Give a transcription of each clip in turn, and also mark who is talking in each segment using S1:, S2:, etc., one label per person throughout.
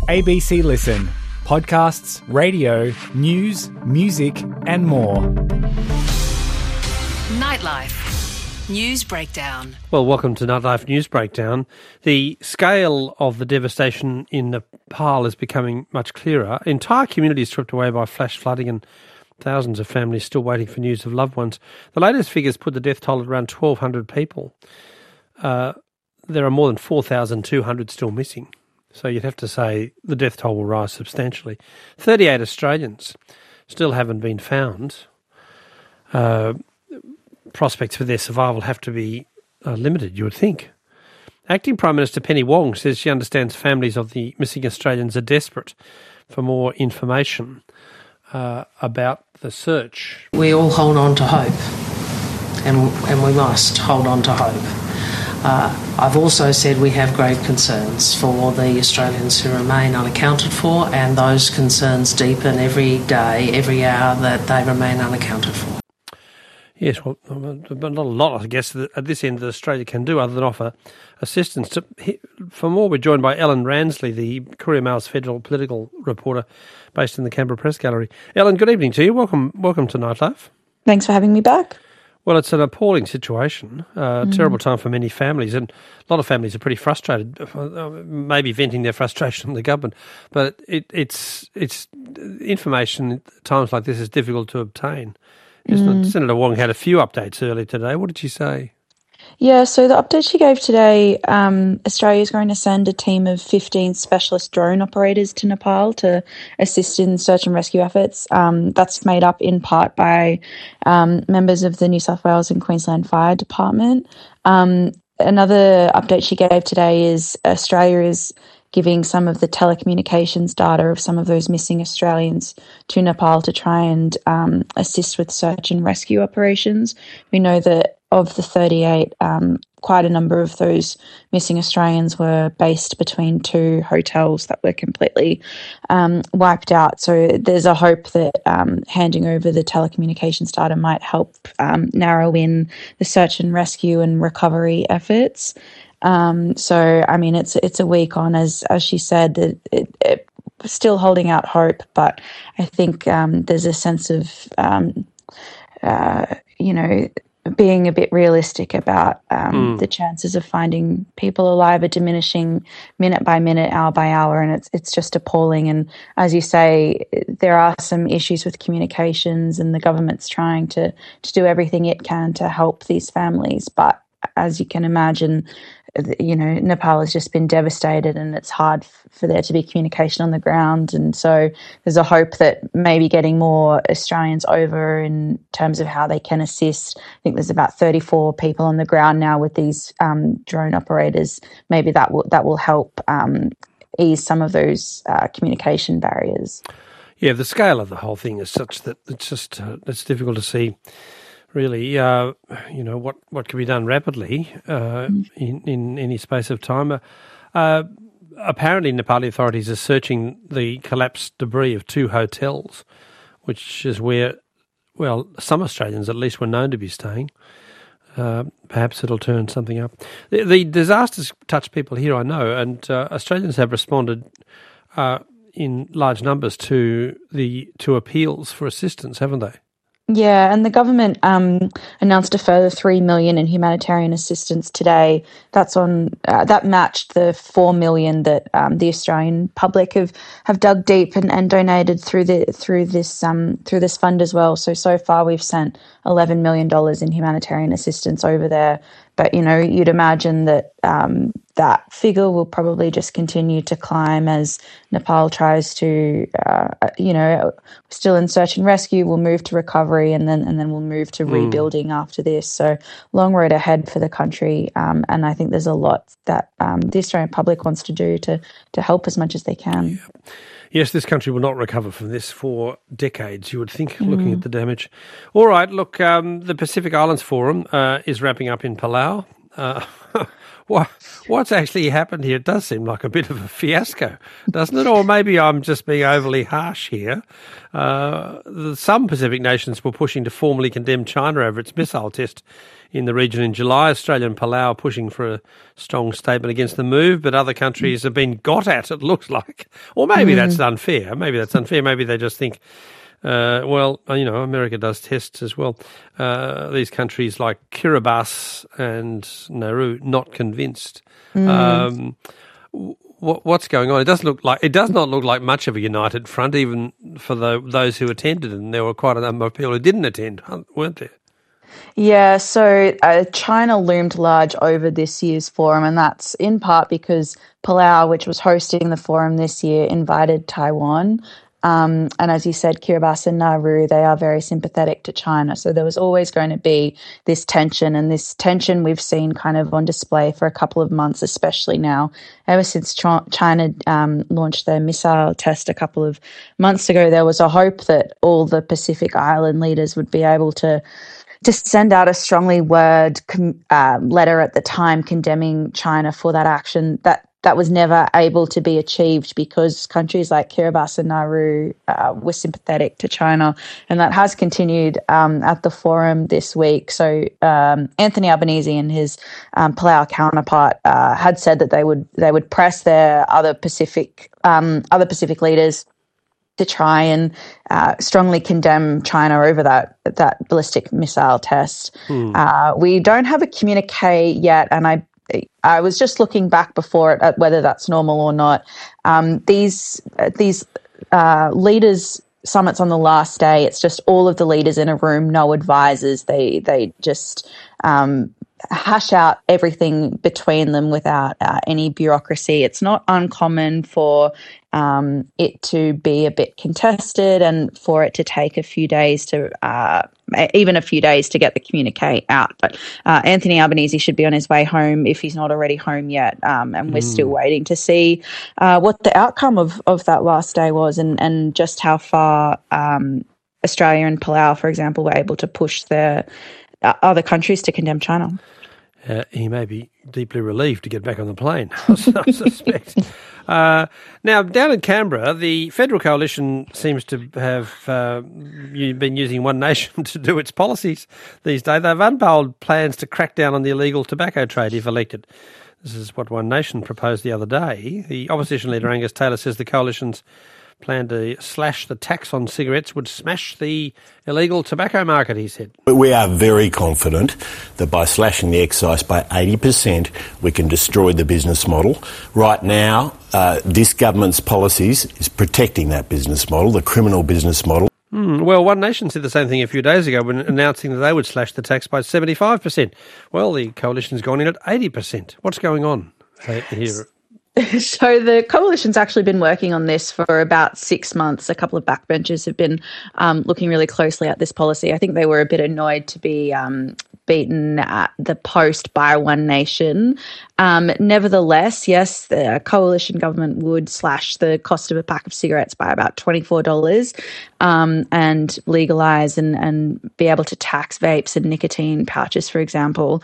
S1: ABC Listen. Podcasts, radio, news, music and more.
S2: Nightlife News Breakdown.
S3: Well, welcome to Nightlife News Breakdown. The scale of the devastation in Nepal is becoming much clearer. Entire communities swept away by flash flooding and thousands of families still waiting for news of loved ones. The latest figures put the death toll at around 1,200 people. There are more than 4,200 still missing. So you'd have to say the death toll will rise substantially. 38 Australians still haven't been found. Prospects for their survival have to be limited, you would think. Acting Prime Minister Penny Wong says she understands families of the missing Australians are desperate for more information about the search.
S4: We all hold on to hope, and we must hold on to hope. I've also said we have grave concerns for the Australians who remain unaccounted for, and those concerns deepen every day, every hour that they remain unaccounted for.
S3: Yes, well, but not a lot, I guess, at this end that Australia can do other than offer assistance. For more, we're joined by Ellen Ransley, the Courier Mail's federal political reporter based in the Canberra Press Gallery. Ellen, good evening to you. Welcome to Nightlife.
S5: Thanks for having me back.
S3: Well, it's an appalling situation, terrible time for many families, and a lot of families are pretty frustrated, maybe venting their frustration on the government. But it's information at times like this is difficult to obtain. Senator Wong had a few updates earlier today. What did she say?
S5: Yeah, so the update she gave today, Australia is going to send a team of 15 specialist drone operators to Nepal to assist in search and rescue efforts. That's made up in part by members of the New South Wales and Queensland Fire Department. Another update she gave today is Australia is giving some of the telecommunications data of some of those missing Australians to Nepal to try and assist with search and rescue operations. We know that of the 38, quite a number of those missing Australians were based between two hotels that were completely wiped out. So there's a hope that handing over the telecommunications data might help narrow in the search and rescue and recovery efforts. So, I mean, it's a week on, as she said, that it still holding out hope, but I think there's a sense of, being a bit realistic about the chances of finding people alive are diminishing minute by minute, hour by hour, and it's just appalling. And as you say, there are some issues with communications, and the government's trying to do everything it can to help these families, but as you can imagine, Nepal has just been devastated, and it's hard for there to be communication on the ground. And so there's a hope that maybe getting more Australians over in terms of how they can assist. I think there's about 34 people on the ground now with these drone operators. Maybe that will help ease some of those communication barriers.
S3: Yeah, the scale of the whole thing is such that it's difficult to see. Really, what can be done rapidly in any space of time. Apparently, Nepali authorities are searching the collapsed debris of two hotels, which is where, well, some Australians at least were known to be staying. Perhaps it'll turn something up. The disasters touch people here, I know, and Australians have responded in large numbers to appeals for assistance, haven't they?
S5: Yeah, and the government announced a further $3 million in humanitarian assistance today. That's that matched the $4 million that the Australian public have dug deep and donated through this fund as well. So far we've sent $11 million in humanitarian assistance over there. But you'd imagine that that figure will probably just continue to climb as Nepal tries to, still in search and rescue. We'll move to recovery, and then we'll move to rebuilding after this. So long road ahead for the country, and I think there's a lot that the Australian public wants to do to help as much as they can.
S3: Yeah. Yes, this country will not recover from this for decades, you would think, looking at the damage. All right, look, the Pacific Islands Forum is wrapping up in Palau What's actually happened here? It does seem like a bit of a fiasco, doesn't it? Or maybe I'm just being overly harsh here. Some Pacific nations were pushing to formally condemn China over its missile test in the region in July. Australia and Palau are pushing for a strong statement against the move, but other countries have been got at, it looks like. Or maybe that's unfair. Maybe they just think, America does tests as well. These countries like Kiribati and Nauru, not convinced. What's going on? It does not look like much of a united front, even for those who attended, and there were quite a number of people who didn't attend, weren't there?
S5: Yeah, so China loomed large over this year's forum, and that's in part because Palau, which was hosting the forum this year, invited Taiwan. And as you said, Kiribati and Nauru, they are very sympathetic to China. So there was always going to be this tension, and this tension we've seen kind of on display for a couple of months, especially now. Ever since China launched their missile test a couple of months ago, there was a hope that all the Pacific Island leaders would be able to send out a strongly worded letter at the time condemning China for that action. That was never able to be achieved because countries like Kiribati and Nauru were sympathetic to China, and that has continued at the forum this week. So Anthony Albanese and his Palau counterpart had said that they would press their other Pacific leaders to try and strongly condemn China over that ballistic missile test. We don't have a communique yet, and I was just looking back before it at whether that's normal or not. These leaders summits on the last day, it's just all of the leaders in a room, no advisors. They just hash out everything between them without any bureaucracy. It's not uncommon for it to be a bit contested and for it to take a few days to get the communique out. But Anthony Albanese should be on his way home if he's not already home yet. And we're still waiting to see what the outcome of that last day was and just how far Australia and Palau, for example, were able to push their other countries to condemn China.
S3: He may be deeply relieved to get back on the plane, I suspect. Now, down in Canberra, the federal coalition seems to have been using One Nation to do its policies these days. They've unveiled plans to crack down on the illegal tobacco trade if elected. This is what One Nation proposed the other day. The opposition leader, Angus Taylor, says the coalition's plan to slash the tax on cigarettes would smash the illegal tobacco market, he said.
S6: We are very confident that by slashing the excise by 80%, we can destroy the business model. Right now, this government's policies is protecting that business model, the criminal business model.
S3: Well, One Nation said the same thing a few days ago when announcing that they would slash the tax by 75%. Well, the coalition's gone in at 80%. What's going on here?
S5: So the coalition's actually been working on this for about 6 months. A couple of backbenchers have been looking really closely at this policy. I think they were a bit annoyed to be beaten at the post by One Nation. Nevertheless, yes, the coalition government would slash the cost of a pack of cigarettes by about $24 and legalise and be able to tax vapes and nicotine pouches, for example.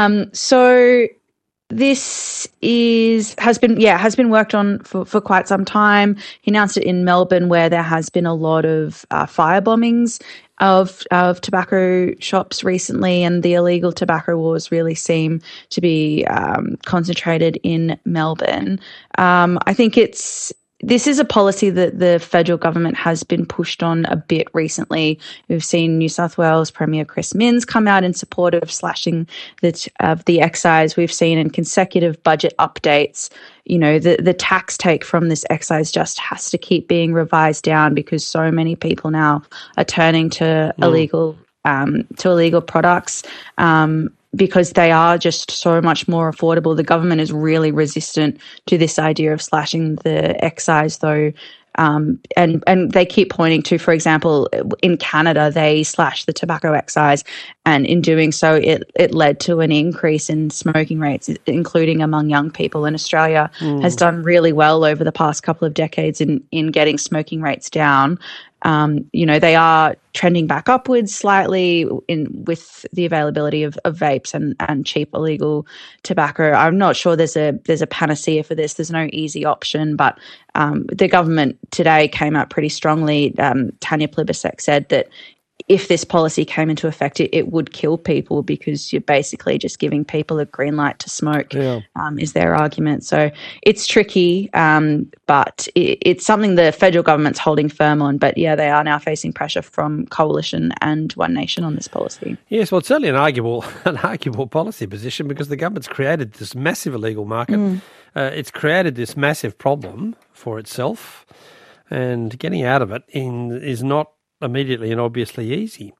S5: So this has been worked on for quite some time. He announced it in Melbourne, where there has been a lot of fire bombings of tobacco shops recently, and the illegal tobacco wars really seem to be concentrated in Melbourne. I think this is a policy that the federal government has been pushed on a bit recently. We've seen New South Wales Premier Chris Minns come out in support of slashing the excise. We've seen in consecutive budget updates, the tax take from this excise just has to keep being revised down because so many people now are turning to illegal products. Because they are just so much more affordable. The government is really resistant to this idea of slashing the excise, though. And they keep pointing to, for example, in Canada, they slashed the tobacco excise, and in doing so, it led to an increase in smoking rates, including among young people. And Australia has done really well over the past couple of decades in getting smoking rates down. They are trending back upwards slightly with the availability of vapes and cheap illegal tobacco. I'm not sure there's a panacea for this. There's no easy option, but the government today came out pretty strongly. Tanya Plibersek said that if this policy came into effect, it would kill people because you're basically just giving people a green light to smoke, is their argument. So it's tricky, but it's something the federal government's holding firm on. But, yeah, they are now facing pressure from Coalition and One Nation on this policy.
S3: Yes, well, it's certainly an arguable policy position because the government's created this massive illegal market. It's created this massive problem for itself, and getting out of it is not immediately and obviously easy.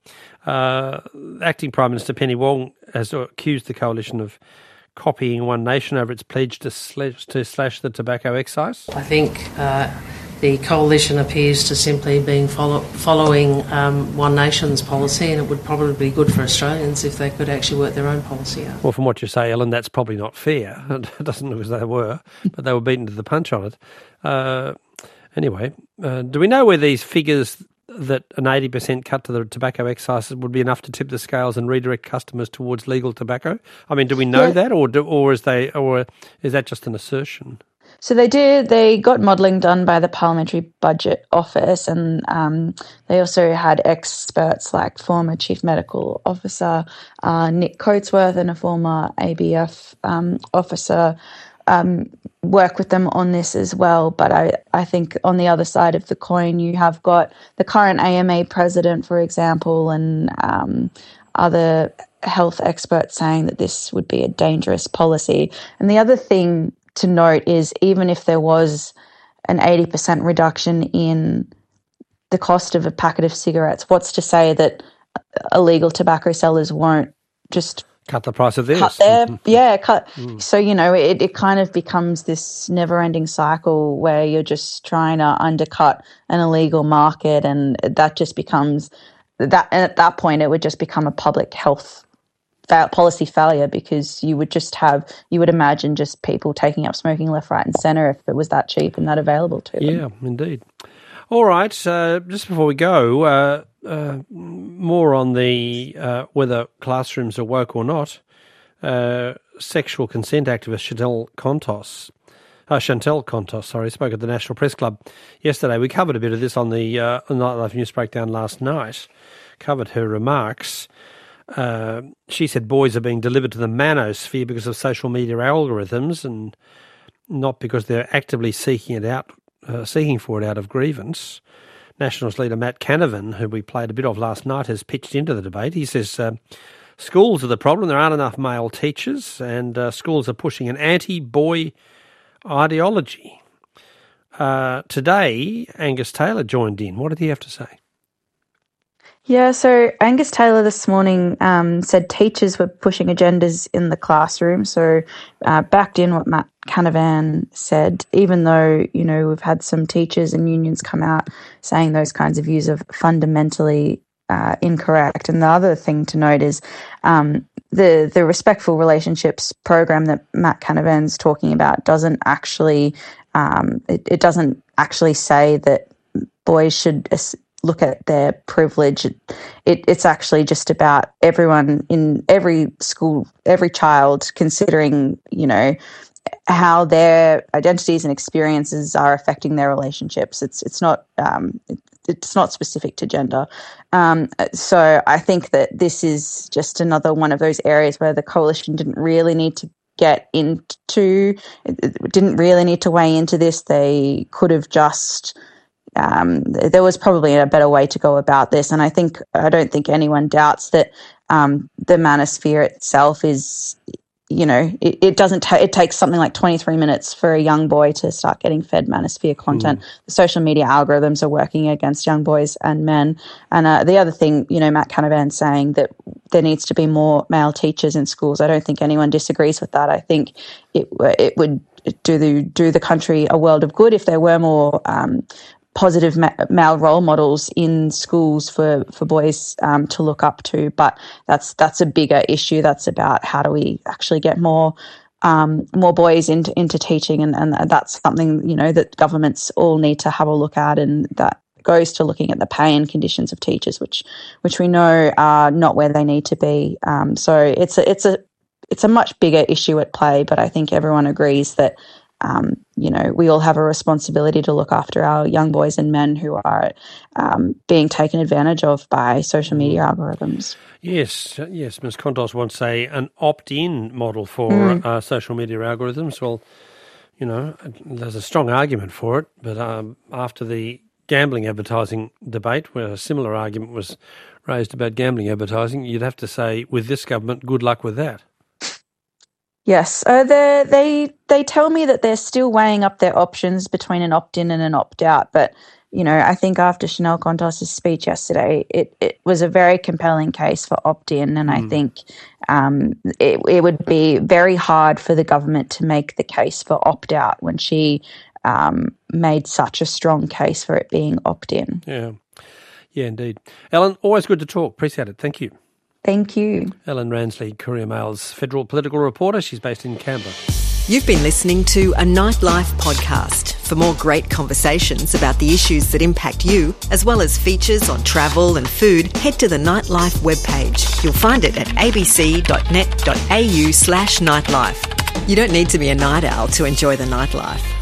S3: Acting Prime Minister Penny Wong has accused the coalition of copying One Nation over its pledge to slash the tobacco excise.
S4: I think the coalition appears to simply be following One Nation's policy, and it would probably be good for Australians if they could actually work their own policy out.
S3: Well, from what you say, Ellen, that's probably not fair. It doesn't look as they were, but they were beaten to the punch on it. Anyway, do we know where these figures that an 80% cut to the tobacco excise would be enough to tip the scales and redirect customers towards legal tobacco? I mean, do we know that, or is that just an assertion?
S5: So they did. They got modelling done by the Parliamentary Budget Office, and they also had experts like former Chief Medical Officer Nick Coatsworth and a former ABF officer work with them on this as well. But I think on the other side of the coin, you have got the current AMA president, for example, and other health experts saying that this would be a dangerous policy. And the other thing to note is even if there was an 80% reduction in the cost of a packet of cigarettes, what's to say that illegal tobacco sellers won't just
S3: cut the price of this.
S5: Cut there, So, it kind of becomes this never-ending cycle where you're just trying to undercut an illegal market, and that just becomes that. And at that point, it would just become a public health policy failure because you would imagine just people taking up smoking left, right, and centre if it was that cheap and that available to them.
S3: Yeah, indeed. All right, just before we go, more on the whether classrooms are woke or not. Sexual consent activist Chantal Contos, spoke at the National Press Club yesterday. We covered a bit of this on the Nightlife News Breakdown last night, covered her remarks. She said boys are being delivered to the manosphere because of social media algorithms and not because they're actively seeking for it out of grievance. Nationals leader Matt Canavan, who we played a bit of last night, has pitched into the debate. He says schools are the problem. There aren't enough male teachers, and schools are pushing an anti-boy ideology. Today, Angus Taylor joined in. What did he have to say?
S5: Yeah, so Angus Taylor this morning said teachers were pushing agendas in the classroom, so backed in what Matt Canavan said, even though, we've had some teachers and unions come out saying those kinds of views are fundamentally incorrect. And the other thing to note is the Respectful Relationships program that Matt Canavan's talking about doesn't actually it doesn't actually say that boys should look at their privilege. It's actually just about everyone in every school, every child, considering, how their identities and experiences are affecting their relationships. It's not specific to gender. So I think that this is just another one of those areas where the coalition didn't really need to weigh into this. They could have just there was probably a better way to go about this, and I don't think anyone doubts that the manosphere itself is, it takes something like 23 minutes for a young boy to start getting fed manosphere content. The social media algorithms are working against young boys and men. And the other thing, Matt Canavan saying that there needs to be more male teachers in schools. I don't think anyone disagrees with that. I think it would do the country a world of good if there were more positive male role models in schools for boys to look up to, but that's a bigger issue. That's about how do we actually get more boys into teaching, and that's something that governments all need to have a look at, and that goes to looking at the pay and conditions of teachers, which we know are not where they need to be. So it's a much bigger issue at play, but I think everyone agrees that we all have a responsibility to look after our young boys and men who are being taken advantage of by social media algorithms.
S3: Yes, Ms. Kontos wants an opt-in model for social media algorithms. Well, there's a strong argument for it, but after the gambling advertising debate, where a similar argument was raised about gambling advertising, you'd have to say, with this government, good luck with that.
S5: Yes, they tell me that they're still weighing up their options between an opt-in and an opt-out, but I think after Chanel Kontos' speech yesterday, it was a very compelling case for opt-in, and I think it would be very hard for the government to make the case for opt-out when she made such a strong case for it being opt-in.
S3: Yeah, indeed. Ellen, always good to talk. Appreciate it. Thank you.
S5: Thank you.
S3: Ellen Ransley, Courier Mail's federal political reporter. She's based in Canberra.
S7: You've been listening to a Nightlife podcast. For more great conversations about the issues that impact you, as well as features on travel and food, head to the Nightlife webpage. You'll find it at abc.net.au/nightlife. You don't need to be a night owl to enjoy the nightlife.